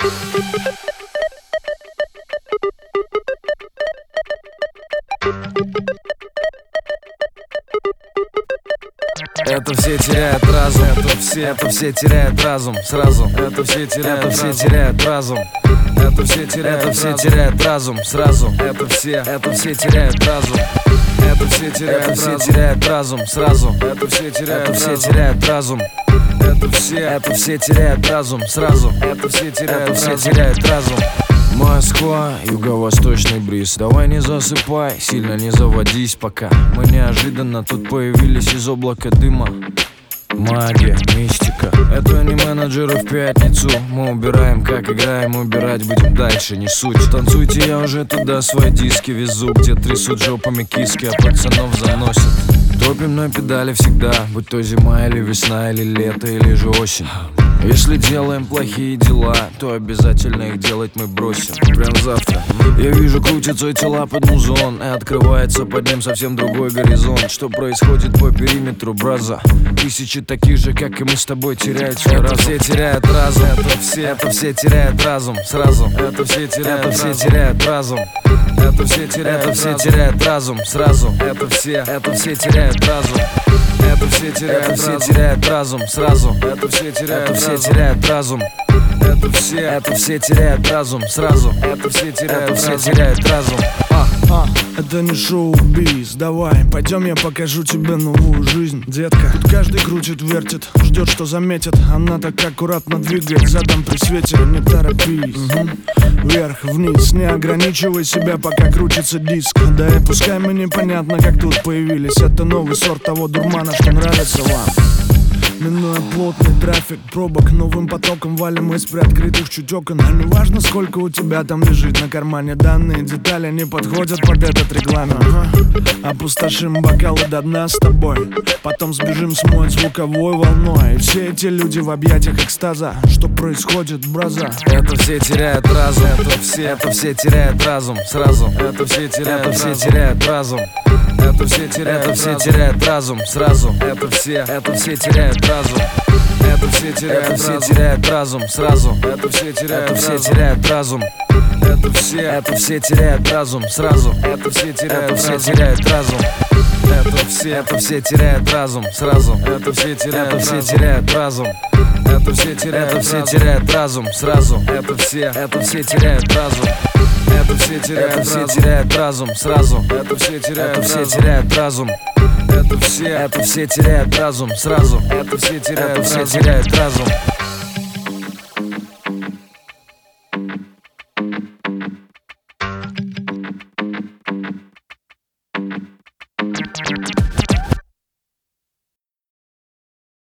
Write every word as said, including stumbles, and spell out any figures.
Это все теряют разум, это все, это все теряют разум сразу. Это все теряют, это все теряют разум. Это все теряют, это все теряют разум сразу. Это все, это все теряют разум. Это все теряют, это все теряют разум сразу. Это все теряют, это все теряют разум. Это все, это все теряют разум сразу. Это все теряют, это все теряют разум. Москва, юго-восточный бриз. Давай не засыпай, сильно не заводись пока. Мы неожиданно тут появились из облака дыма. Магия, мистика. Это не менеджеры в пятницу. Мы убираем, как играем, убирать будем дальше, не суть. Танцуйте, я уже туда свои диски везу, где трясут жопами киски, а пацанов заносят. Топим на педали всегда, будь то зима или весна, или лето, или же осень. Если делаем плохие дела, то обязательно их делать мы бросим. Прям завтра. Я вижу, крутятся тела под музон, и открывается под ним совсем другой горизонт. Что происходит по периметру, браза? Тысячи таких же, как и мы с тобой, теряют свой разум. Это все теряют разум. Это все, это все теряют разум сразу. Это все теряют, это все теряют разум. Это все теряют, это все теряют разум сразу. Это все, это все теряют разум. Это все теряют, это все теряют разум сразу. Это все теряют, это все теряют разум. Это все, это все теряют разум сразу. Это все теряют, это все теряют разум. А, а, это не шоу-биз. Давай, пойдем, я покажу тебе новую жизнь, детка. Тут каждый крутит, вертит, ждет, что заметит. Она так аккуратно двигает задом при свете. Не торопись, угу. Вверх, вниз, не ограничивай себя, пока крутится диск. Да и пускай мы непонятно, как тут появились. Это новый сорт того дурмана, что нравится вам. Минуя плотный трафик пробок, новым потоком валим из приоткрытых чуть окон. А не важно, сколько у тебя там лежит на кармане. Данные детали не подходят под этот регламент. Ага. Опустошим бокалы до дна с тобой, потом сбежим, смоет звуковой волной. И все эти люди в объятиях экстаза. Что происходит, браза? Это все теряют разум. Это все, это все теряют разум сразу. Это все теряют, это все теряют разум. Это все теряют, это все теряют разум сразу. Это все, это все теряют разум. Это все теряют, это все теряют разум сразу. Это все теряют, это все теряют разум. Это все, это все теряют разум сразу. Это все теряют, это все теряют разум. Это все, это все теряют разум сразу. Это все теряют, это все теряют разум. Это все теряют, это все теряют разум сразу. Это все, это все теряют разум. Это все теряют, это все теряют разум сразу. Это все теряют, это все теряют разум. Это все, это все теряют разум сразу. Это все теряют, это все теряют разум. Thank you.